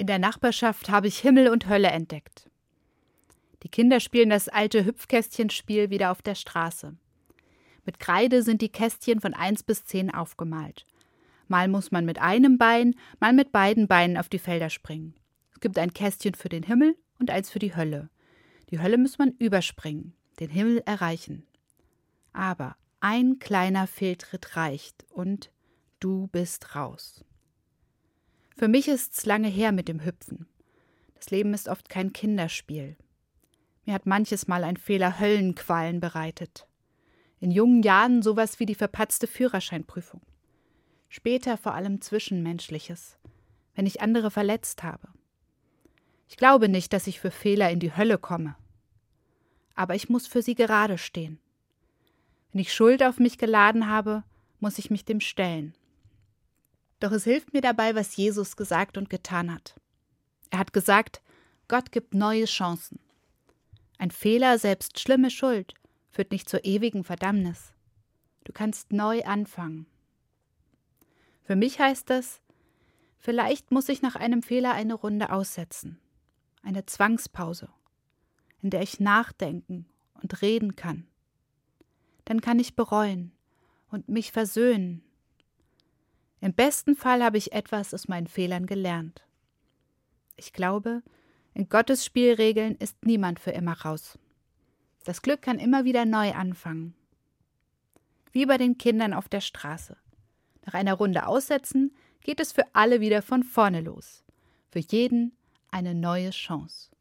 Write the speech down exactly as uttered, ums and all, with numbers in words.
In der Nachbarschaft habe ich Himmel und Hölle entdeckt. Die Kinder spielen das alte Hüpfkästchenspiel wieder auf der Straße. Mit Kreide sind die Kästchen von eins bis zehn aufgemalt. Mal muss man mit einem Bein, mal mit beiden Beinen auf die Felder springen. Es gibt ein Kästchen für den Himmel und eins für die Hölle. Die Hölle muss man überspringen, den Himmel erreichen. Aber ein kleiner Fehltritt reicht und du bist raus. Für mich ist's lange her mit dem Hüpfen. Das Leben ist oft kein Kinderspiel. Mir hat manches Mal ein Fehler Höllenqualen bereitet. In jungen Jahren sowas wie die verpatzte Führerscheinprüfung. Später vor allem Zwischenmenschliches, wenn ich andere verletzt habe. Ich glaube nicht, dass ich für Fehler in die Hölle komme. Aber ich muss für sie gerade stehen. Wenn ich Schuld auf mich geladen habe, muss ich mich dem stellen. Doch es hilft mir dabei, was Jesus gesagt und getan hat. Er hat gesagt, Gott gibt neue Chancen. Ein Fehler, selbst schlimme Schuld, führt nicht zur ewigen Verdammnis. Du kannst neu anfangen. Für mich heißt das, vielleicht muss ich nach einem Fehler eine Runde aussetzen. Eine Zwangspause, in der ich nachdenken und reden kann. Dann kann ich bereuen und mich versöhnen. Im besten Fall habe ich etwas aus meinen Fehlern gelernt. Ich glaube, in Gottes Spielregeln ist niemand für immer raus. Das Glück kann immer wieder neu anfangen. Wie bei den Kindern auf der Straße. Nach einer Runde Aussetzen geht es für alle wieder von vorne los. Für jeden eine neue Chance.